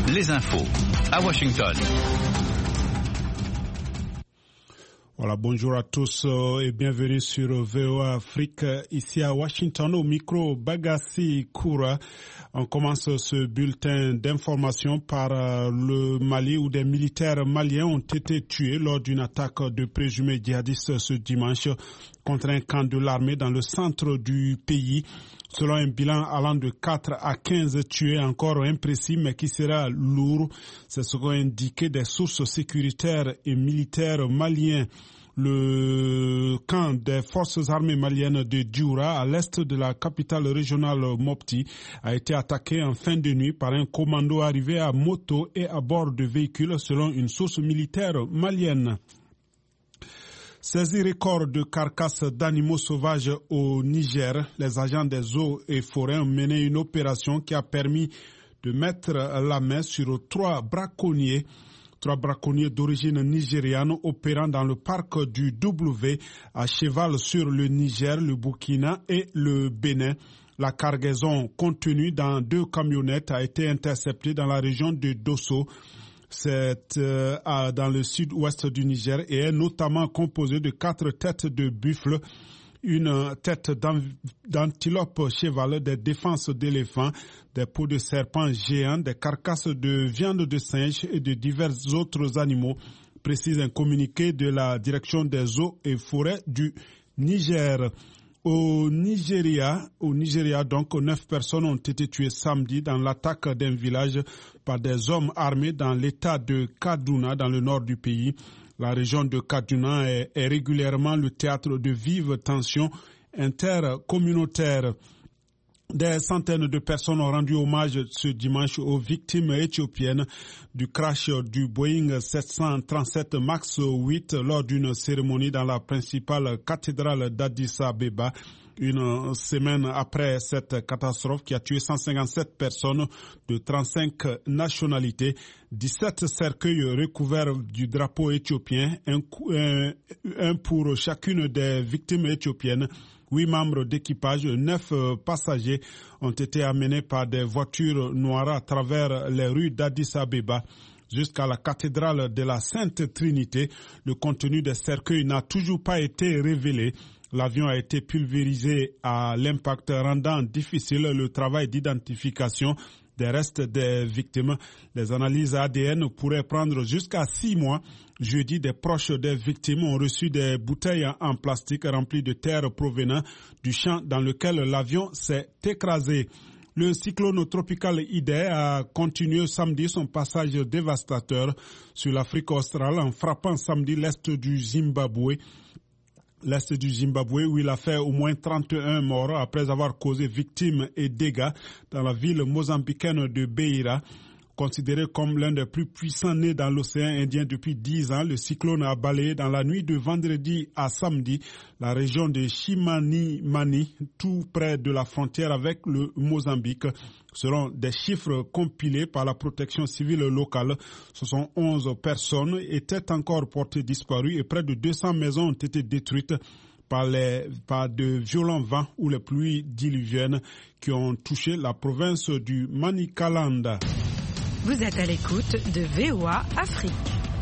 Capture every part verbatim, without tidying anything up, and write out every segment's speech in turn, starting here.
les infos à Washington. Voilà, bonjour à tous euh, et bienvenue sur V O A Afrique, ici à Washington, au micro Bagassi Koura. On commence ce bulletin d'information par euh, le Mali où des militaires maliens ont été tués lors d'une attaque de présumés djihadistes ce dimanche contre un camp de l'armée dans le centre du pays. Selon un bilan allant de quatre à quinze tués, encore imprécis mais qui sera lourd, c'est ce qu'ont indiqué des sources sécuritaires et militaires maliens. Le camp des forces armées maliennes de Dioura, à l'est de la capitale régionale Mopti, a été attaqué en fin de nuit par un commando arrivé à moto et à bord de véhicules, selon une source militaire malienne. Saisie record de carcasses d'animaux sauvages au Niger, les agents des eaux et forêts ont mené une opération qui a permis de mettre la main sur trois braconniers, trois braconniers d'origine nigériane opérant dans le parc du W à cheval sur le Niger, le Burkina et le Bénin. La cargaison contenue dans deux camionnettes a été interceptée dans la région de Dosso. C'est euh, dans le sud-ouest du Niger et est notamment composé de quatre têtes de buffle, une tête d'antilope cheval, des défenses d'éléphants, des peaux de serpents géants, des carcasses de viande de singe et de divers autres animaux, précise un communiqué de la direction des eaux et forêts du Niger. Au Nigeria, au Nigeria, donc, neuf personnes ont été tuées samedi dans l'attaque d'un village par des hommes armés dans l'état de Kaduna, dans le nord du pays. La région de Kaduna est, est régulièrement le théâtre de vives tensions intercommunautaires. Des centaines de personnes ont rendu hommage ce dimanche aux victimes éthiopiennes du crash du Boeing sept cent trente-sept max huit lors d'une cérémonie dans la principale cathédrale d'Addis Abeba. Une semaine après cette catastrophe qui a tué cent cinquante-sept personnes de trente-cinq nationalités, dix-sept cercueils recouverts du drapeau éthiopien, un, un, un pour chacune des victimes éthiopiennes. Huit membres d'équipage, neuf passagers ont été amenés par des voitures noires à travers les rues d'Addis Abeba jusqu'à la cathédrale de la Sainte Trinité. Le contenu des cercueils n'a toujours pas été révélé. L'avion a été pulvérisé à l'impact, rendant difficile le travail d'identification des restes des victimes. Les analyses A D N pourraient prendre jusqu'à six mois. Jeudi, des proches des victimes ont reçu des bouteilles en plastique remplies de terre provenant du champ dans lequel l'avion s'est écrasé. Le cyclone tropical Idai a continué samedi son passage dévastateur sur l'Afrique australe en frappant samedi l'est du Zimbabwe. L'est du Zimbabwe où il a fait au moins trente et un morts après avoir causé victimes et dégâts dans la ville mozambicaine de Beira. Considéré comme l'un des plus puissants nés dans l'océan Indien depuis dix ans, le cyclone a balayé dans la nuit de vendredi à samedi la région de Chimanimani, tout près de la frontière avec le Mozambique. Selon des chiffres compilés par la protection civile locale, ce sont onze personnes étaient encore portées disparues et près de deux cents maisons ont été détruites par, les, par de violents vents ou les pluies diluviennes qui ont touché la province du Manicaland. Vous êtes à l'écoute de V O A Afrique.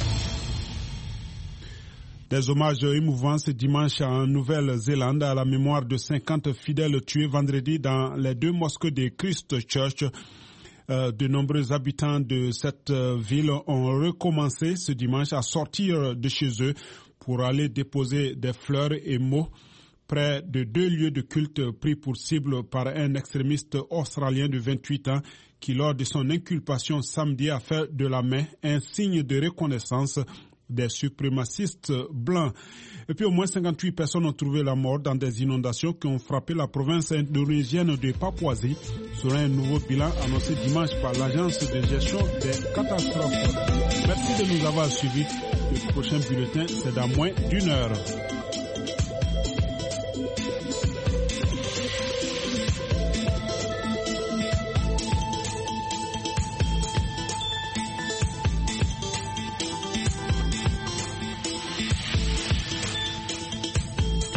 Des hommages émouvants ce dimanche en Nouvelle-Zélande à la mémoire de cinquante fidèles tués vendredi dans les deux mosquées de Christchurch. Euh, de nombreux habitants de cette euh, ville ont recommencé ce dimanche à sortir de chez eux pour aller déposer des fleurs et mots près de deux lieux de culte pris pour cible par un extrémiste australien de vingt-huit ans qui, lors de son inculpation samedi, a fait de la main un signe de reconnaissance des suprémacistes blancs. Et puis au moins cinquante-huit personnes ont trouvé la mort dans des inondations qui ont frappé la province indonésienne de Papouasie, selon un nouveau bilan annoncé dimanche par l'Agence de gestion des catastrophes. Merci de nous avoir suivis. Le prochain bulletin, c'est dans moins d'une heure.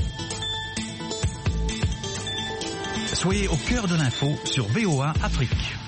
Soyez au cœur de l'info sur V O A Afrique.